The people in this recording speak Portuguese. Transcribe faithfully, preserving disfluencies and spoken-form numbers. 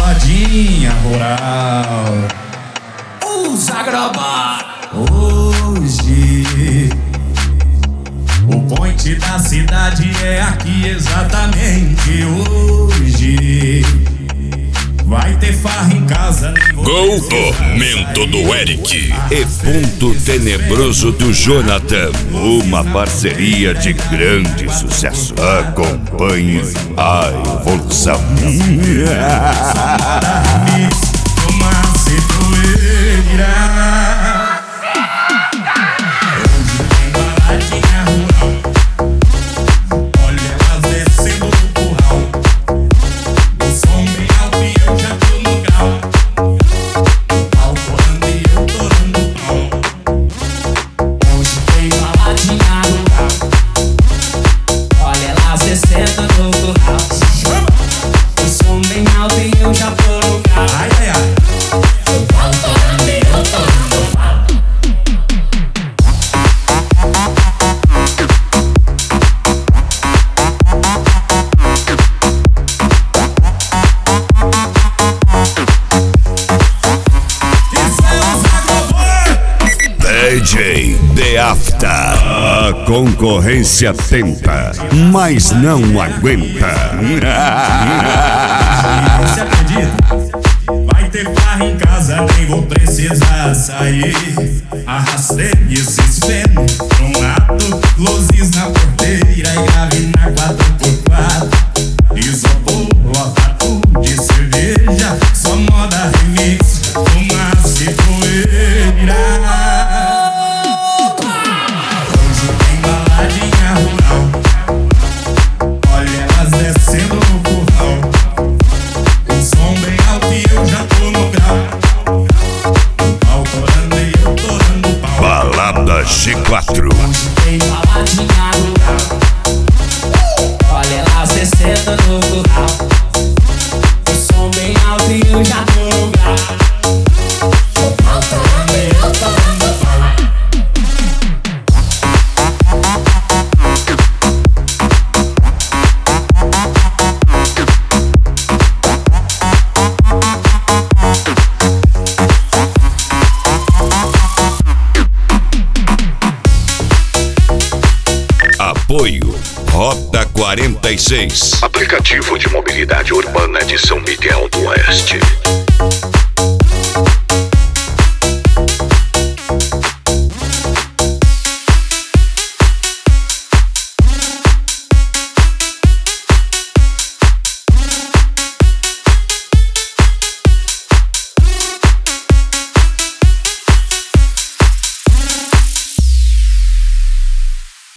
baladinha rural. Os Agrobot. Hoje o point da cidade é aqui exatamente hoje. Vai ter farra em casa. Gol Tormento do Eric e Ponto Tenebroso do Jonathan. Uma parceria de grande sucesso. Acompanhe a evolução. D J The After. A concorrência tenta, mas não aguenta. Você acredita? Vai ter farra em casa, nem vou precisar sair. Arrastei esses fêmeas pra um lado, luzes na porteira e grave na quatro por quatro. Isopor, lotado de cerveja, só moda remix, fumaça e poeira. Balada G quatro. Tem baladinha rural. Olha lá, sessenta no curral. O som bem alto e eu já tô no grau. Autorando e eu tô no pau. Apoio Rota quarenta e seis. Aplicativo de mobilidade urbana de São Miguel do Oeste.